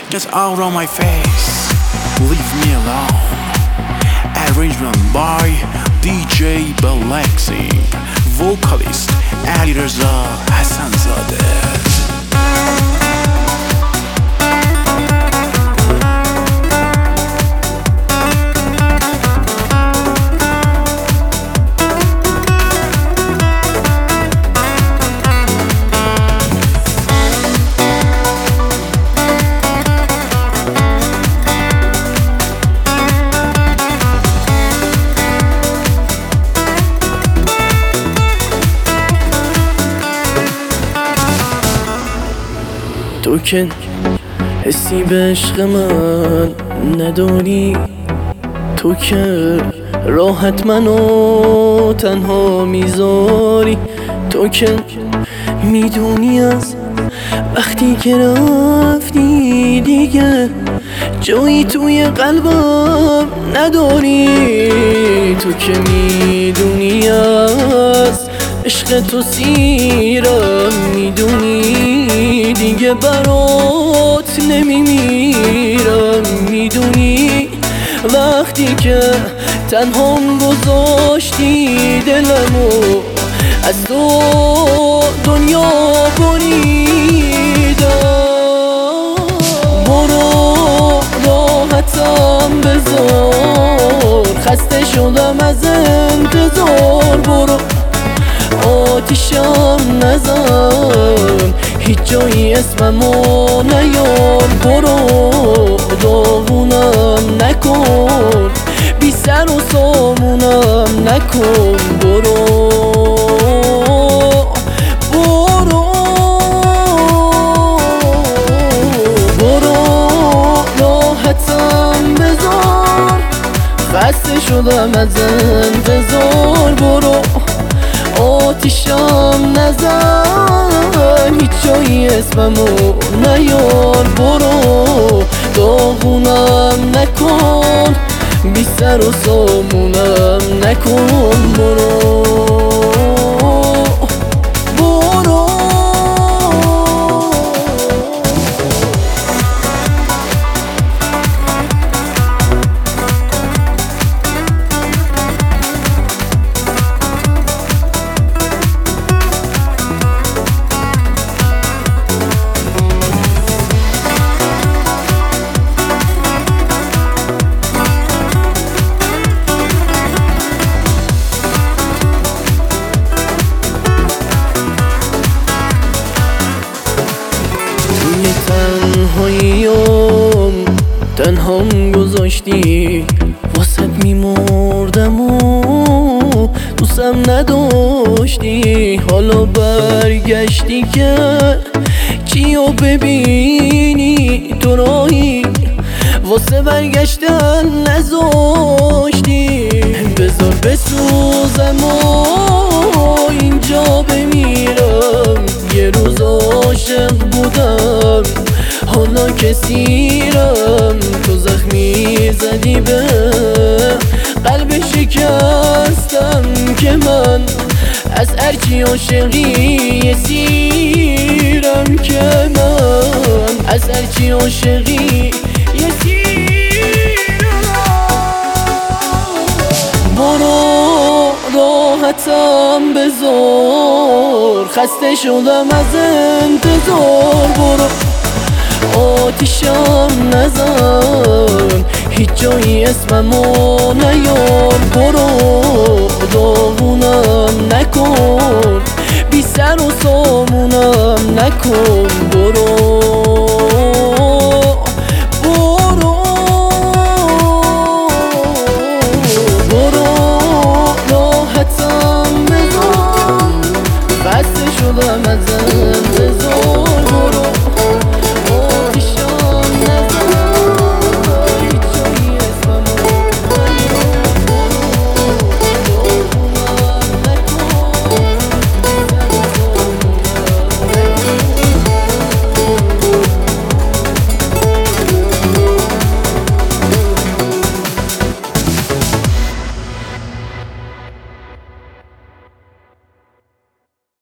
Get out of my face, leave me alone. Arrangement by DJ Balaxing, vocalist Alireza Hasanzadeh. تو که حسی به عشق من نداری، تو که راحت منو تنها میذاری، تو که میدونی از وقتی که رفتی دیگه جایی توی قلبم نداری، تو که میدونی از عشق تو سیرم، میدونی دیگه برات نمیمیرم، میدونی وقتی که تنهام گذاشتی دلمو از تو دنیا بریدم. برو راحتم بذار، خسته شدم از انتظار، برو آتیشم نزن، هیچ جایی اسممو نیار، برو داغونم نکن، بی سر و سامونم نکن، برو راحتم بذار، خسته شدم از انتظار، برو آتیشم نزن، هیچ جایی اسممو نیار، برو داغونم نکن، بی سر و سامونم نکن، برو تنهام گذاشتی، واسه میمردم و دوستم نداشتی، حالا برگشتی که چیو ببینی تو راهی، واسه برگشتن نذاشتی، بذار بسوزم و اینجا بمیرم، یه روز عاشق بودم حالا که سیرم، تو زخمی زدی به قلب شکستم که من از هرچی عاشقی سیرم، که من از هرچی عاشقی سیرم. برو راحتم بذار، خسته شدم از انتظار، برو آتیشم نزن، هیچ جایی اسممو نیار، برو داغونم نکن، بی سر و سامونم نکن، برو